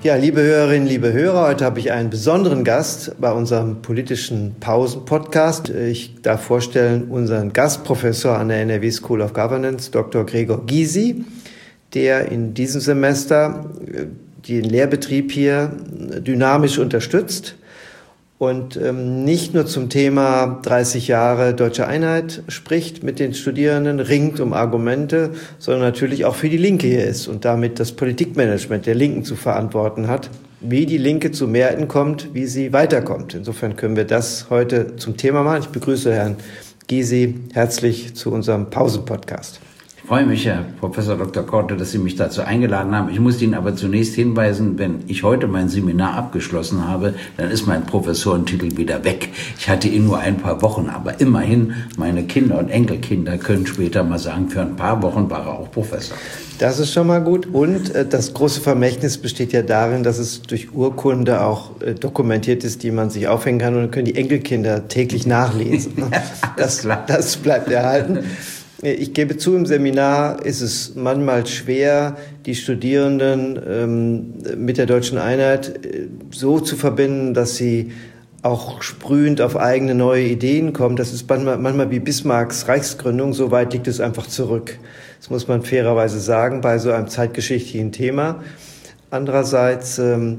Ja, liebe Hörerinnen, liebe Hörer, heute habe ich einen besonderen Gast bei unserem politischen Pausen-Podcast. Ich darf vorstellen unseren Gastprofessor an der NRW School of Governance, Dr. Gregor Gysi, der in diesem Semester den Lehrbetrieb hier dynamisch unterstützt und nicht nur zum Thema 30 Jahre Deutsche Einheit spricht mit den Studierenden, ringt um Argumente, sondern natürlich auch für die Linke hier ist und damit das Politikmanagement der Linken zu verantworten hat, wie die Linke zu Mehrheiten kommt, wie sie weiterkommt. Insofern können wir das heute zum Thema machen. Ich begrüße Herrn Gysi herzlich zu unserem Pausen-Podcast. Ich freue mich, Herr Professor Dr. Korte, dass Sie mich dazu eingeladen haben. Ich muss Ihnen aber zunächst hinweisen, wenn ich heute mein Seminar abgeschlossen habe, dann ist mein Professorentitel wieder weg. Ich hatte ihn nur ein paar Wochen, aber immerhin, meine Kinder und Enkelkinder können später mal sagen, für ein paar Wochen war er auch Professor. Das ist schon mal gut. Und das große Vermächtnis besteht ja darin, dass es durch Urkunde auch dokumentiert ist, die man sich aufhängen kann. Und dann können die Enkelkinder täglich nachlesen. Das bleibt erhalten. Ich gebe zu, im Seminar ist es manchmal schwer, die Studierenden mit der Deutschen Einheit so zu verbinden, dass sie auch sprühend auf eigene neue Ideen kommen. Das ist manchmal wie Bismarcks Reichsgründung, so weit liegt es einfach zurück. Das muss man fairerweise sagen, bei so einem zeitgeschichtlichen Thema. Andererseits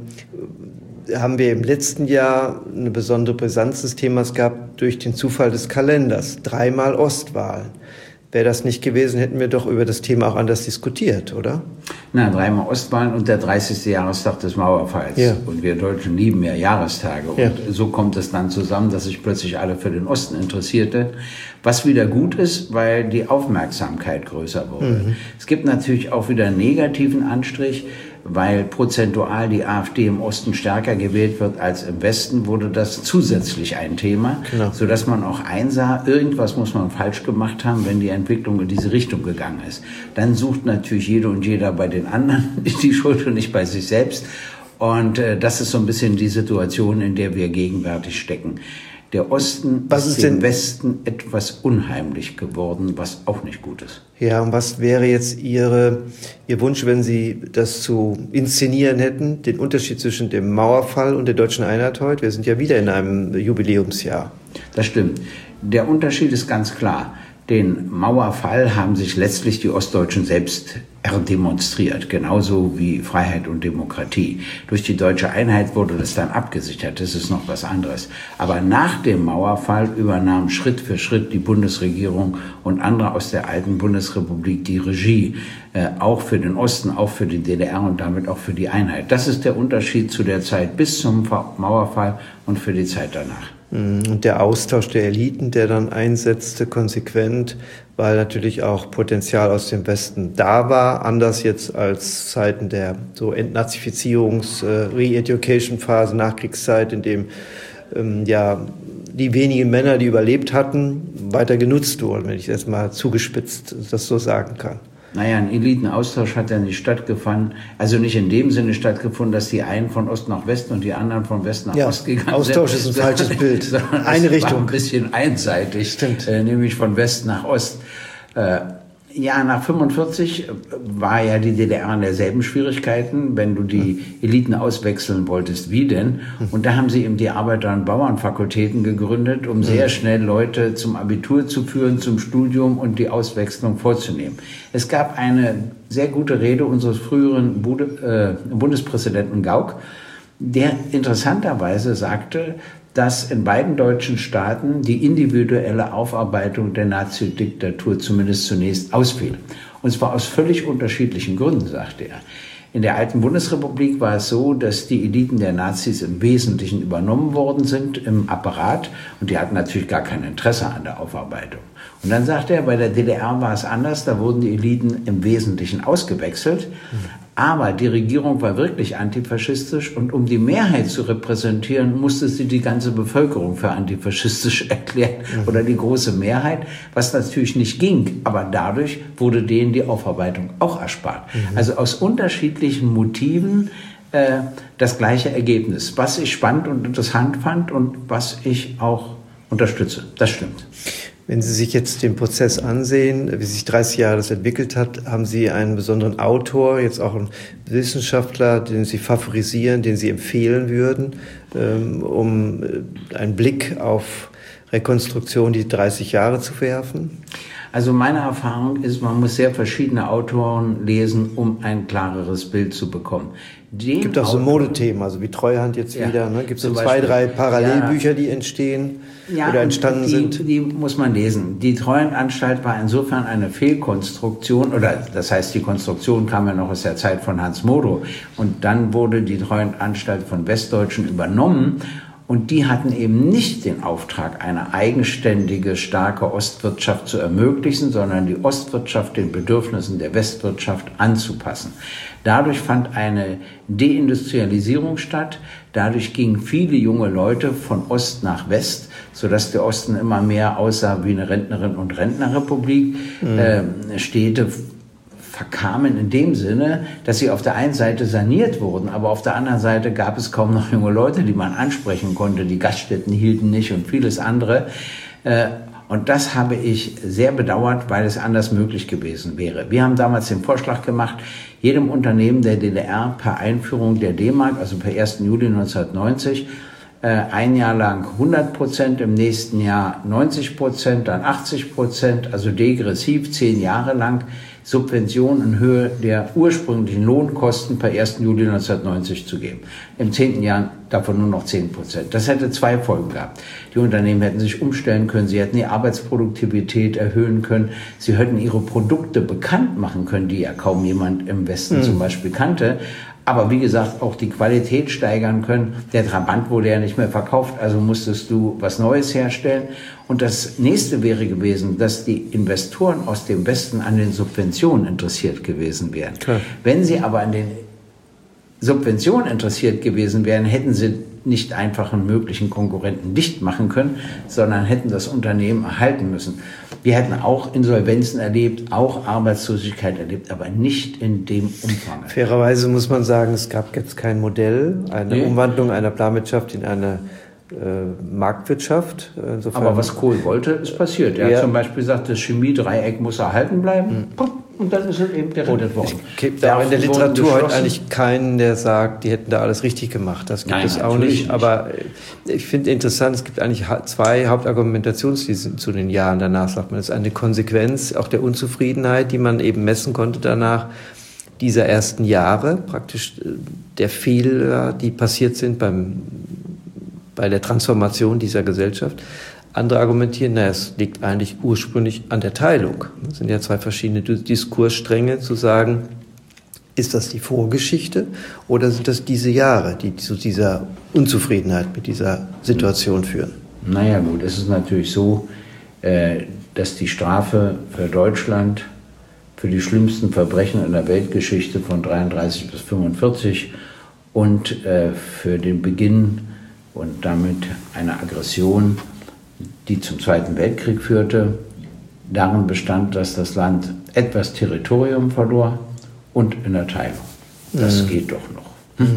haben wir im letzten Jahr eine besondere Brisanz des Themas gehabt durch den Zufall des Kalenders. 3-mal Ostwahlen. Wäre das nicht gewesen, hätten wir doch über das Thema auch anders diskutiert, oder? Na, 3-mal Ostwahlen und der 30. Jahrestag des Mauerfalls. Ja. Und wir Deutschen lieben ja Jahrestage. Und so kommt es dann zusammen, dass sich plötzlich alle für den Osten interessierte. Was wieder gut ist, weil die Aufmerksamkeit größer wurde. Es gibt natürlich auch wieder einen negativen Anstrich, weil prozentual die AfD im Osten stärker gewählt wird als im Westen, wurde das zusätzlich ein Thema, sodass man auch einsah, irgendwas muss man falsch gemacht haben, wenn die Entwicklung in diese Richtung gegangen ist. Dann sucht natürlich jede und jeder bei den anderen die Schuld und nicht bei sich selbst. Und das ist so ein bisschen die Situation, in der wir gegenwärtig stecken. Der Osten ist dem Westen etwas unheimlich geworden, was auch nicht gut ist. Ja, und was wäre jetzt Ihr Wunsch, wenn Sie das zu inszenieren hätten, den Unterschied zwischen dem Mauerfall und der Deutschen Einheit heute? Wir sind ja wieder in einem Jubiläumsjahr. Das stimmt. Der Unterschied ist ganz klar. Den Mauerfall haben sich letztlich die Ostdeutschen selbst erdemonstriert, genauso wie Freiheit und Demokratie. Durch die Deutsche Einheit wurde das dann abgesichert, das ist noch was anderes. Aber nach dem Mauerfall übernahm Schritt für Schritt die Bundesregierung und andere aus der alten Bundesrepublik die Regie, auch für den Osten, auch für die DDR und damit auch für die Einheit. Das ist der Unterschied zu der Zeit bis zum Mauerfall und für die Zeit danach. Und der Austausch der Eliten, der dann einsetzte, konsequent, weil natürlich auch Potenzial aus dem Westen da war, anders jetzt als Zeiten der so Entnazifizierungs-Re-Education-Phase, Nachkriegszeit, in dem die wenigen Männer, die überlebt hatten, weiter genutzt wurden, wenn ich das mal zugespitzt das so sagen kann. Naja, ein Elitenaustausch hat ja nicht stattgefunden, also nicht in dem Sinne stattgefunden, dass die einen von Ost nach West und die anderen von West nach Ost gegangen sind. Austausch ist ein falsches Bild. Eine Richtung. War ein bisschen einseitig, stimmt. Nämlich von West nach Ost. Nach 45 war ja die DDR in derselben Schwierigkeiten, wenn du die Eliten auswechseln wolltest, wie denn? Und da haben sie eben die Arbeiter- und Bauernfakultäten gegründet, um sehr schnell Leute zum Abitur zu führen, zum Studium und die Auswechslung vorzunehmen. Es gab eine sehr gute Rede unseres früheren Bundespräsidenten Gauck, der interessanterweise sagte, dass in beiden deutschen Staaten die individuelle Aufarbeitung der Nazi-Diktatur zumindest zunächst ausfiel. Und zwar aus völlig unterschiedlichen Gründen, sagte er. In der alten Bundesrepublik war es so, dass die Eliten der Nazis im Wesentlichen übernommen worden sind im Apparat und die hatten natürlich gar kein Interesse an der Aufarbeitung. Und dann sagte er, bei der DDR war es anders, da wurden die Eliten im Wesentlichen ausgewechselt. Aber die Regierung war wirklich antifaschistisch und um die Mehrheit zu repräsentieren, musste sie die ganze Bevölkerung für antifaschistisch erklären oder die große Mehrheit, was natürlich nicht ging. Aber dadurch wurde denen die Aufarbeitung auch erspart. Also aus unterschiedlichen Motiven das gleiche Ergebnis, was ich spannend und interessant fand und was ich auch unterstütze. Das stimmt. Wenn Sie sich jetzt den Prozess ansehen, wie sich 30 Jahre das entwickelt hat, haben Sie einen besonderen Autor, jetzt auch einen Wissenschaftler, den Sie favorisieren, den Sie empfehlen würden, um einen Blick auf Rekonstruktion die 30 Jahre zu werfen? Also meine Erfahrung ist, man muss sehr verschiedene Autoren lesen, um ein klareres Bild zu bekommen. Es gibt auch so Modethemen, also wie Treuhand jetzt wieder. Ne? Gibt es so 2, 3 Parallelbücher, die entstehen oder entstanden sind? Die muss man lesen. Die Treuhandanstalt war insofern eine Fehlkonstruktion, oder das heißt, die Konstruktion kam ja noch aus der Zeit von Hans Modow. Und dann wurde die Treuhandanstalt von Westdeutschen übernommen. Und die hatten eben nicht den Auftrag, eine eigenständige, starke Ostwirtschaft zu ermöglichen, sondern die Ostwirtschaft den Bedürfnissen der Westwirtschaft anzupassen. Dadurch fand eine Deindustrialisierung statt. Dadurch gingen viele junge Leute von Ost nach West, sodass der Osten immer mehr aussah wie eine Rentnerin- und Rentnerrepublik. Städte verkamen in dem Sinne, dass sie auf der einen Seite saniert wurden, aber auf der anderen Seite gab es kaum noch junge Leute, die man ansprechen konnte. Die Gaststätten hielten nicht und vieles andere. Und das habe ich sehr bedauert, weil es anders möglich gewesen wäre. Wir haben damals den Vorschlag gemacht, jedem Unternehmen der DDR per Einführung der D-Mark, also per 1. Juli 1990, ein Jahr lang 100%, im nächsten Jahr 90%, dann 80%, also degressiv 10 Jahre lang Subventionen in Höhe der ursprünglichen Lohnkosten per 1. Juli 1990 zu geben. Im 10. Jahr davon nur noch 10%. Das hätte 2 Folgen gehabt. Die Unternehmen hätten sich umstellen können, sie hätten die Arbeitsproduktivität erhöhen können, sie hätten ihre Produkte bekannt machen können, die ja kaum jemand im Westen zum Beispiel kannte. Aber wie gesagt, auch die Qualität steigern können. Der Trabant wurde ja nicht mehr verkauft, also musstest du was Neues herstellen. Und das nächste wäre gewesen, dass die Investoren aus dem Westen an den Subventionen interessiert gewesen wären. Klar. Wenn sie aber an den Subventionen interessiert gewesen wären, hätten sie nicht einfach einen möglichen Konkurrenten dicht machen können, sondern hätten das Unternehmen erhalten müssen. Wir hätten auch Insolvenzen erlebt, auch Arbeitslosigkeit erlebt, aber nicht in dem Umfang. Fairerweise muss man sagen, es gab jetzt kein Modell, eine Umwandlung einer Planwirtschaft in eine Marktwirtschaft. Insofern, aber was Kohl wollte, ist passiert. Er hat zum Beispiel gesagt, das Chemiedreieck muss erhalten bleiben. Und dann ist es eben gerettet worden. Es gibt auch in der Literatur heute eigentlich keinen, der sagt, die hätten da alles richtig gemacht. Das gibt es auch nicht. Aber ich finde interessant, es gibt eigentlich 2 Hauptargumentationslinien zu den Jahren danach, sagt man. Das ist eine Konsequenz auch der Unzufriedenheit, die man eben messen konnte danach, dieser ersten Jahre, praktisch der Fehler, die passiert sind bei der Transformation dieser Gesellschaft. Andere argumentieren, es liegt eigentlich ursprünglich an der Teilung. Das sind ja 2 verschiedene Diskursstränge, zu sagen, ist das die Vorgeschichte oder sind das diese Jahre, die zu dieser Unzufriedenheit mit dieser Situation führen? Naja gut, es ist natürlich so, dass die Strafe für Deutschland für die schlimmsten Verbrechen in der Weltgeschichte von 33 bis 45 und für den Beginn und damit eine Aggression, die zum Zweiten Weltkrieg führte, darin bestand, dass das Land etwas Territorium verlor und in der Teilung. Das geht doch noch.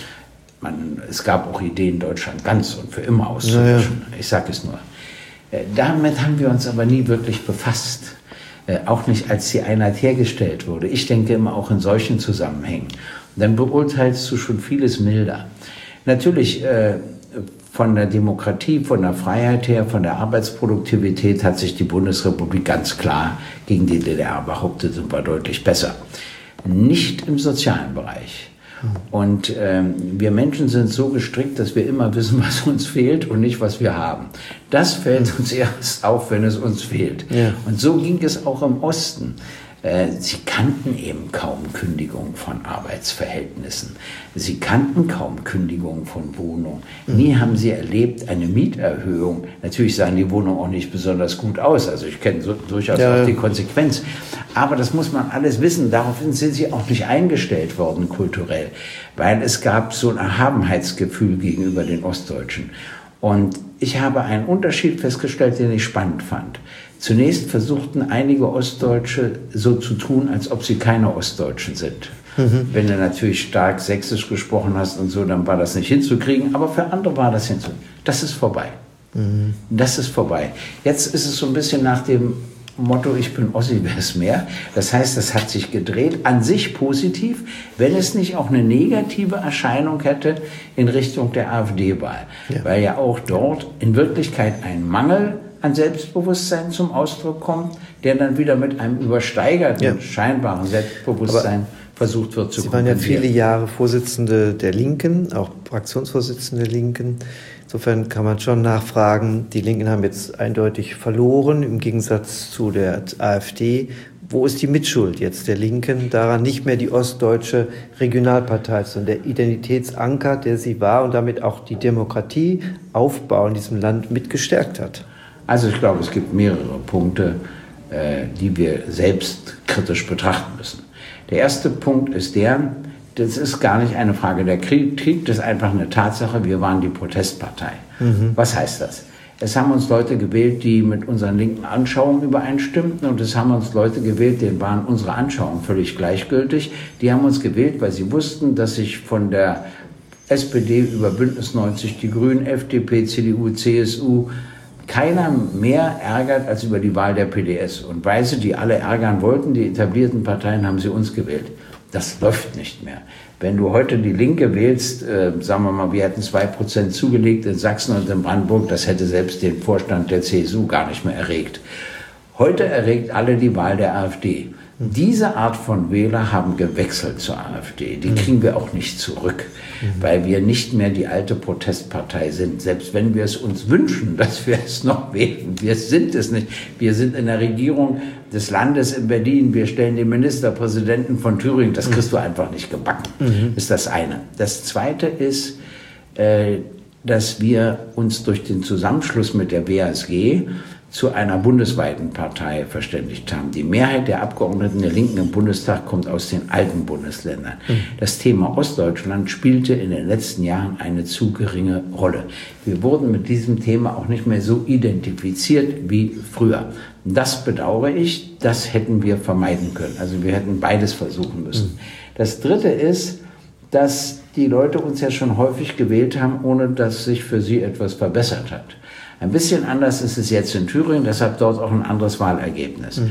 Es gab auch Ideen, Deutschland ganz und für immer auszulöschen. Ich sage es nur. Damit haben wir uns aber nie wirklich befasst. Auch nicht, als die Einheit hergestellt wurde. Ich denke immer auch in solchen Zusammenhängen. Dann beurteilst du schon vieles milder. Natürlich, von der Demokratie, von der Freiheit her, von der Arbeitsproduktivität hat sich die Bundesrepublik ganz klar gegen die DDR behauptet und war deutlich besser. Nicht im sozialen Bereich. Und wir Menschen sind so gestrickt, dass wir immer wissen, was uns fehlt und nicht, was wir haben. Das fällt uns erst auf, wenn es uns fehlt. Ja. Und so ging es auch im Osten. Sie kannten eben kaum Kündigung von Arbeitsverhältnissen. Sie kannten kaum Kündigung von Wohnungen. Nie haben sie erlebt eine Mieterhöhung. Natürlich sahen die Wohnungen auch nicht besonders gut aus. Also ich kenne durchaus auch die Konsequenz. Aber das muss man alles wissen. Daraufhin sind sie auch nicht eingestellt worden kulturell. Weil es gab so ein Erhabenheitsgefühl gegenüber den Ostdeutschen. Und ich habe einen Unterschied festgestellt, den ich spannend fand. Zunächst versuchten einige Ostdeutsche so zu tun, als ob sie keine Ostdeutschen sind. Wenn du natürlich stark Sächsisch gesprochen hast und so, dann war das nicht hinzukriegen, aber für andere war das hinzukriegen. Das ist vorbei. Das ist vorbei. Jetzt ist es so ein bisschen nach dem Motto, ich bin Ossi, wer ist mehr? Das heißt, das hat sich gedreht, an sich positiv, wenn es nicht auch eine negative Erscheinung hätte in Richtung der AfD-Wahl. Ja. Weil ja auch dort in Wirklichkeit ein Mangel an Selbstbewusstsein zum Ausdruck kommt, der dann wieder mit einem übersteigerten, scheinbaren Selbstbewusstsein versucht wird zu kompensieren. Sie waren ja viele Jahre Vorsitzende der Linken, auch Fraktionsvorsitzende der Linken. Insofern kann man schon nachfragen, die Linken haben jetzt eindeutig verloren, im Gegensatz zu der AfD. Wo ist die Mitschuld jetzt der Linken daran, nicht mehr die ostdeutsche Regionalpartei, sondern der Identitätsanker, der sie war und damit auch die Demokratieaufbau in diesem Land mit gestärkt hat? Also ich glaube, es gibt mehrere Punkte, die wir selbst kritisch betrachten müssen. Der erste Punkt ist das ist gar nicht eine Frage der Krieg, das ist einfach eine Tatsache, wir waren die Protestpartei. Was heißt das? Es haben uns Leute gewählt, die mit unseren linken Anschauungen übereinstimmten, und es haben uns Leute gewählt, denen waren unsere Anschauungen völlig gleichgültig. Die haben uns gewählt, weil sie wussten, dass sich von der SPD über Bündnis 90, die Grünen, FDP, CDU, CSU, keiner mehr ärgert als über die Wahl der PDS. Und weil sie die alle ärgern wollten, die etablierten Parteien, haben sie uns gewählt. Das läuft nicht mehr. Wenn du heute die Linke wählst, sagen wir mal, wir hätten 2% zugelegt in Sachsen und in Brandenburg, das hätte selbst den Vorstand der CSU gar nicht mehr erregt. Heute erregt alle die Wahl der AfD. Diese Art von Wähler haben gewechselt zur AfD. Die kriegen wir auch nicht zurück, weil wir nicht mehr die alte Protestpartei sind. Selbst wenn wir es uns wünschen, dass wir es noch wählen. Wir sind es nicht. Wir sind in der Regierung des Landes in Berlin. Wir stellen den Ministerpräsidenten von Thüringen. Das kriegst du einfach nicht gebacken. Ist das eine. Das zweite ist, dass wir uns durch den Zusammenschluss mit der WASG zu einer bundesweiten Partei verständigt haben. Die Mehrheit der Abgeordneten der Linken im Bundestag kommt aus den alten Bundesländern. Das Thema Ostdeutschland spielte in den letzten Jahren eine zu geringe Rolle. Wir wurden mit diesem Thema auch nicht mehr so identifiziert wie früher. Das bedauere ich, das hätten wir vermeiden können. Also wir hätten beides versuchen müssen. Das Dritte ist, dass die Leute uns ja schon häufig gewählt haben, ohne dass sich für sie etwas verbessert hat. Ein bisschen anders ist es jetzt in Thüringen, deshalb dort auch ein anderes Wahlergebnis.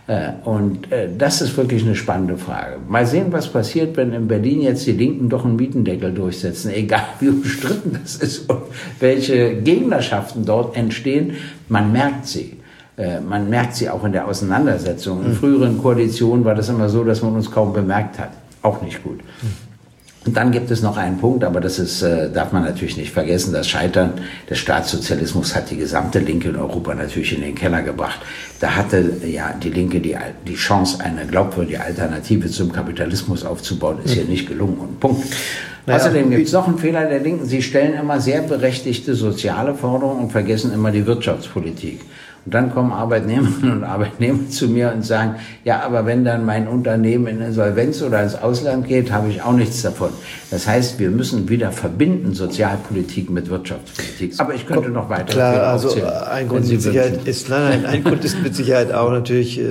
Das ist wirklich eine spannende Frage. Mal sehen, was passiert, wenn in Berlin jetzt die Linken doch einen Mietendeckel durchsetzen, egal wie umstritten das ist und welche Gegnerschaften dort entstehen. Man merkt sie. Man merkt sie auch in der Auseinandersetzung. In früheren Koalitionen war das immer so, dass man uns kaum bemerkt hat. Auch nicht gut. Und dann gibt es noch einen Punkt, aber das ist, darf man natürlich nicht vergessen, das Scheitern des Staatssozialismus hat die gesamte Linke in Europa natürlich in den Keller gebracht. Da hatte ja die Linke die Chance, eine glaubwürdige Alternative zum Kapitalismus aufzubauen, ist hier nicht gelungen, und Punkt. Naja, außerdem gibt es noch einen Fehler der Linken, sie stellen immer sehr berechtigte soziale Forderungen und vergessen immer die Wirtschaftspolitik. Und dann kommen Arbeitnehmerinnen und Arbeitnehmer zu mir und sagen, ja, aber wenn dann mein Unternehmen in Insolvenz oder ins Ausland geht, habe ich auch nichts davon. Das heißt, wir müssen wieder verbinden Sozialpolitik mit Wirtschaftspolitik. Aber ich könnte noch weiter. Klar, also ein Grund mit Sicherheit ist, ein Grund ist mit Sicherheit auch natürlich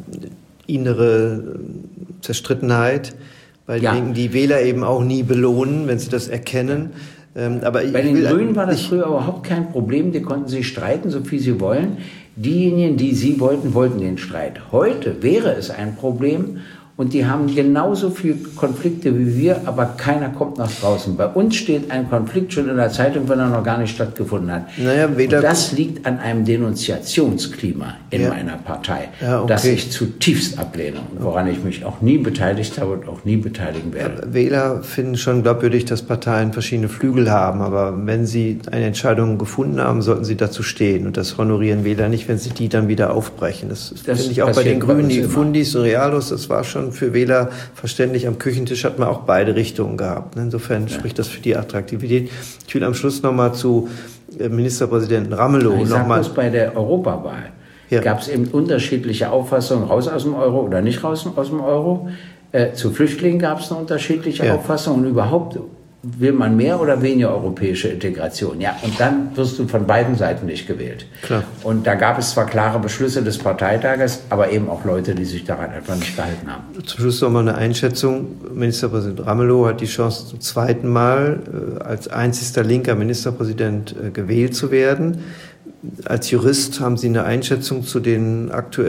innere Zerstrittenheit, weil die Wähler eben auch nie belohnen, wenn sie das erkennen. Aber bei den Grünen war das früher überhaupt kein Problem, die konnten sich streiten, so viel sie wollen. Diejenigen, die sie wollten, wollten den Streit. Heute wäre es ein Problem, und die haben genauso viele Konflikte wie wir, aber keiner kommt nach draußen. Bei uns steht ein Konflikt schon in der Zeitung, wenn er noch gar nicht stattgefunden hat. Und das liegt an einem Denunziationsklima in meiner Partei, das ich zutiefst ablehne und woran ich mich auch nie beteiligt habe und auch nie beteiligen werde. Wähler finden schon glaubwürdig, dass Parteien verschiedene Flügel haben, aber wenn sie eine Entscheidung gefunden haben, sollten sie dazu stehen, und das honorieren Wähler nicht, wenn sie die dann wieder aufbrechen. Das finde ich auch bei den Grünen, die Fundis und Realos, das war schon für Wähler verständlich. Am Küchentisch hat man auch beide Richtungen gehabt. Insofern spricht das für die Attraktivität. Ich will am Schluss nochmal zu Ministerpräsidenten Ramelow. Ich sage bloß, bei der Europawahl gab es eben unterschiedliche Auffassungen, raus aus dem Euro oder nicht raus aus dem Euro. Zu Flüchtlingen gab es eine unterschiedliche Auffassung, und überhaupt will man mehr oder weniger europäische Integration? Ja, und dann wirst du von beiden Seiten nicht gewählt. Klar. Und da gab es zwar klare Beschlüsse des Parteitages, aber eben auch Leute, die sich daran einfach nicht gehalten haben. Zum Schluss noch mal eine Einschätzung. Ministerpräsident Ramelow hat die Chance, zum zweiten Mal als einzigster linker Ministerpräsident gewählt zu werden. Als Jurist haben Sie eine Einschätzung zu den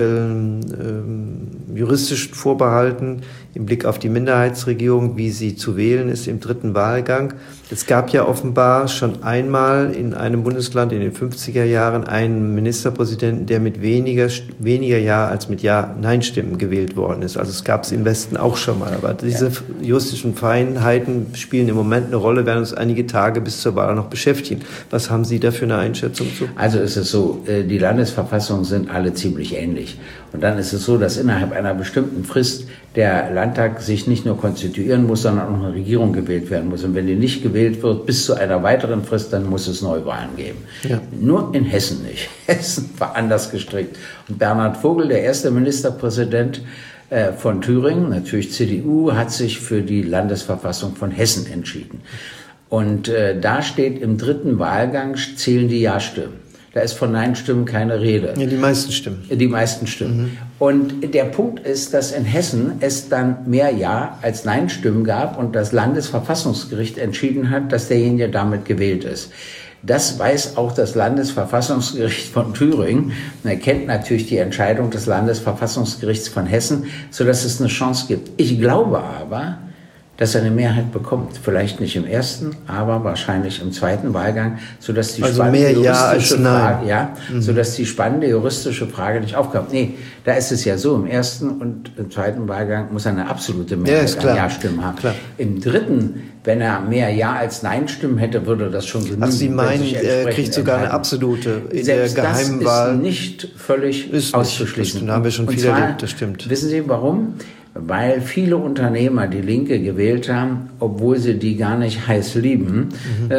aktuellen juristischen Vorbehalten im Blick auf die Minderheitsregierung, wie sie zu wählen ist im dritten Wahlgang? Es gab ja offenbar schon einmal in einem Bundesland in den 50er Jahren einen Ministerpräsidenten, der mit weniger Ja als mit Ja-Nein-Stimmen gewählt worden ist. Also es gab es im Westen auch schon mal. Aber diese juristischen Feinheiten spielen im Moment eine Rolle, werden uns einige Tage bis zur Wahl noch beschäftigen. Was haben Sie da für eine Einschätzung zu? Also ist es so, die Landesverfassungen sind alle ziemlich ähnlich. Und dann ist es so, dass innerhalb einer bestimmten Frist der Landtag sich nicht nur konstituieren muss, sondern auch eine Regierung gewählt werden muss. Und wenn die nicht gewählt wird, bis zu einer weiteren Frist, dann muss es Neuwahlen geben. Ja. Nur in Hessen nicht. Hessen war anders gestrickt. Und Bernhard Vogel, der erste Ministerpräsident von Thüringen, natürlich CDU, hat sich für die Landesverfassung von Hessen entschieden. Und da steht, im dritten Wahlgang zählen die Ja-Stimmen. Da ist von Nein-Stimmen keine Rede. Ja, die meisten Stimmen. Die meisten Stimmen. Mhm. Und der Punkt ist, dass in Hessen es dann mehr Ja als Nein-Stimmen gab und das Landesverfassungsgericht entschieden hat, dass derjenige damit gewählt ist. Das weiß auch das Landesverfassungsgericht von Thüringen. Und er kennt natürlich die Entscheidung des Landesverfassungsgerichts von Hessen, sodass es eine Chance gibt. Ich glaube aber, dass er eine Mehrheit bekommt. Vielleicht nicht im ersten, aber wahrscheinlich im zweiten Wahlgang, sodass die spannende juristische Frage, sodass die spannende juristische Frage nicht aufkommt. Nee, da ist es ja so, im ersten und im zweiten Wahlgang muss er eine absolute Mehrheit an Ja-Stimmen haben. Klar. Im dritten, wenn er mehr Ja als Nein-Stimmen hätte, würde das schon genügen. Ach, Sie meinen, er kriegt sogar eine absolute in selbst der geheimen Wahl. Das ist nicht völlig auszuschließen. Da haben wir schon viel erlebt, das stimmt. Wissen Sie warum? Weil viele Unternehmer die Linke gewählt haben, obwohl sie die gar nicht heiß lieben.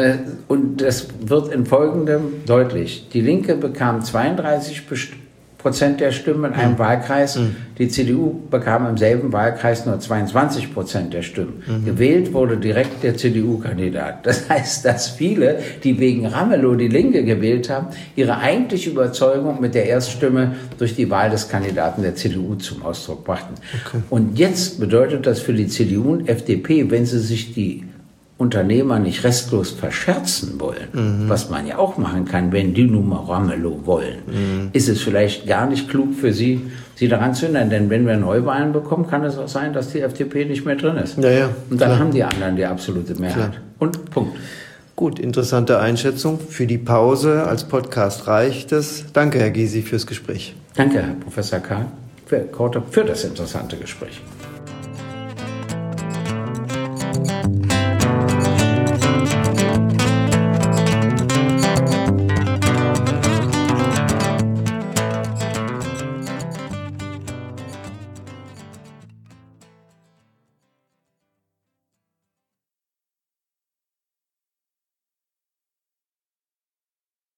Und das wird in Folgendem deutlich. Die Linke bekam 32% der Stimmen in einem Wahlkreis. Die CDU bekam im selben Wahlkreis nur 22% der Stimmen. Gewählt wurde direkt der CDU-Kandidat. Das heißt, dass viele, die wegen Ramelow die Linke gewählt haben, ihre eigentliche Überzeugung mit der Erststimme durch die Wahl des Kandidaten der CDU zum Ausdruck brachten. Okay. Und jetzt bedeutet das für die CDU und FDP, wenn sie sich die Unternehmer nicht restlos verscherzen wollen, was man ja auch machen kann, wenn die nun mal Ramelow wollen, ist es vielleicht gar nicht klug für sie daran zu hindern. Denn wenn wir Neuwahlen bekommen, kann es auch sein, dass die FDP nicht mehr drin ist. Ja, ja, und dann haben die anderen die absolute Mehrheit. Klar. Und Punkt. Gut, interessante Einschätzung. Für die Pause als Podcast reicht es. Danke, Herr Gysi, fürs Gespräch. Danke, Herr Professor Karl, für das interessante Gespräch.